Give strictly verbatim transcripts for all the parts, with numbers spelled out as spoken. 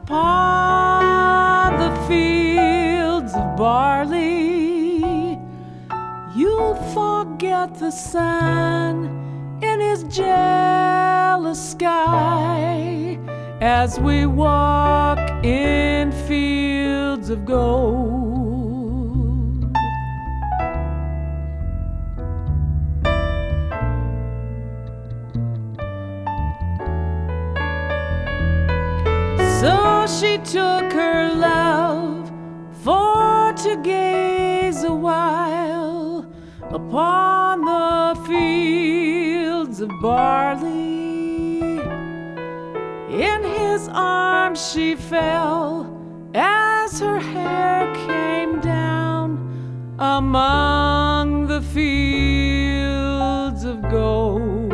upon the fields of barley. You'll forget the sun in his jealous sky as we walk in fields of gold. So she took her love for to gaze a while upon the fields of barley. In his arms she fell as her hair came down among the fields of gold.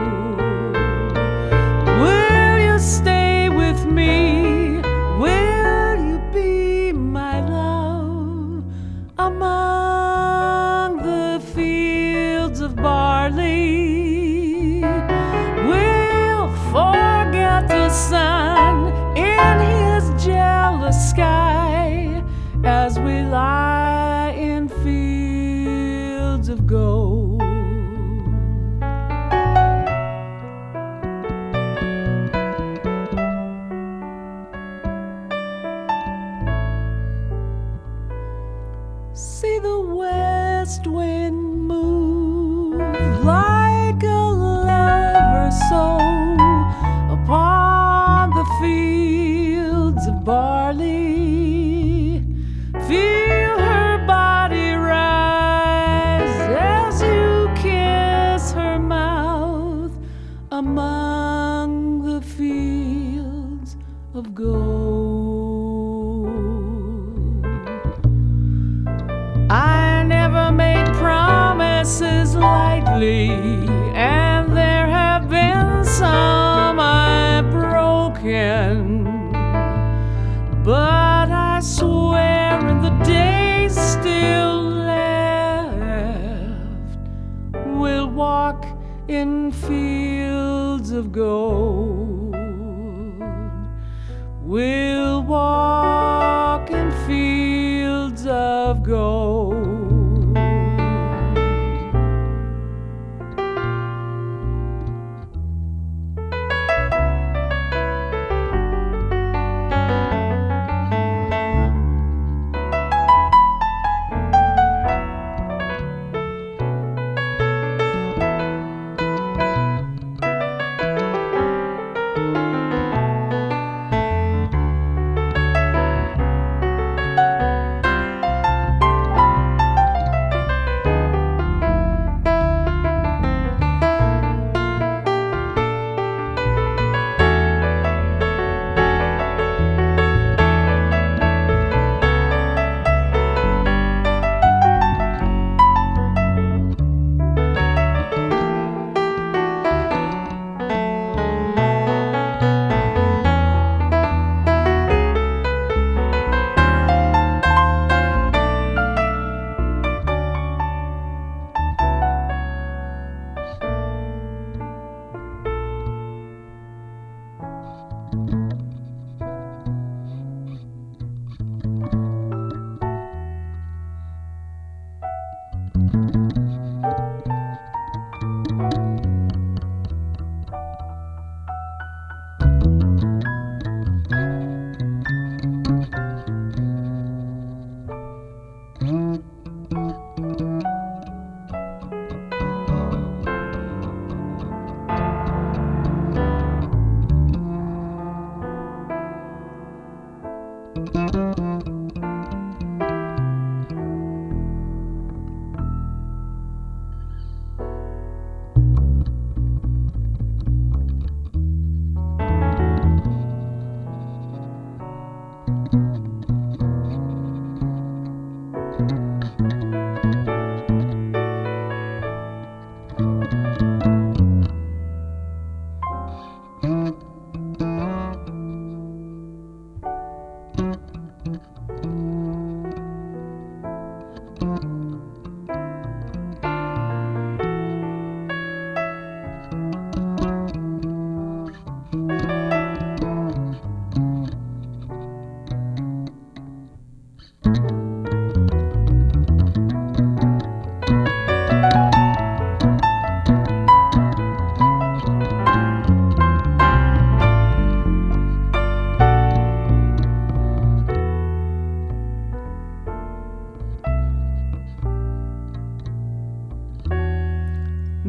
Will you stay with me? Will you be my love among the fields of barley? We'll forget the sun in his jealous sky as we lie in fields of gold. See the west wind move like a lover so upon the fields of barley. Feel her body rise as you kiss her mouth among the fields of gold. I never made promises lightly, and there have been some I've broken. But I swear in the days still left, we'll walk in fields of gold. We'll walk in fields of gold.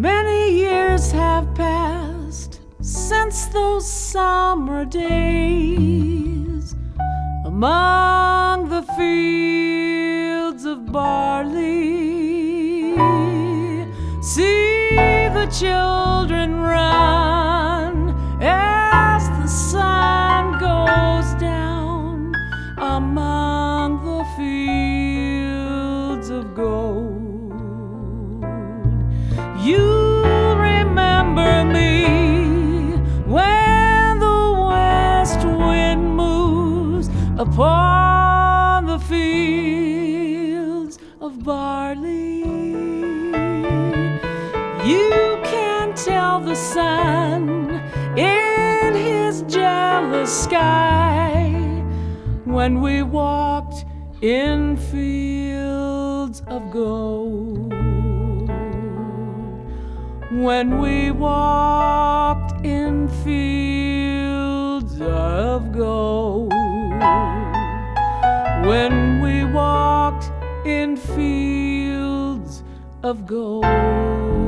Many years have passed since those summer days among the fields of barley. See the children run as the sun goes down among the fields of gold. You'll remember me when the west wind moves upon the fields of barley. You can tell the sun in his jealous sky when we walked in fields of gold. When we walked in fields of gold. When we walked in fields of gold.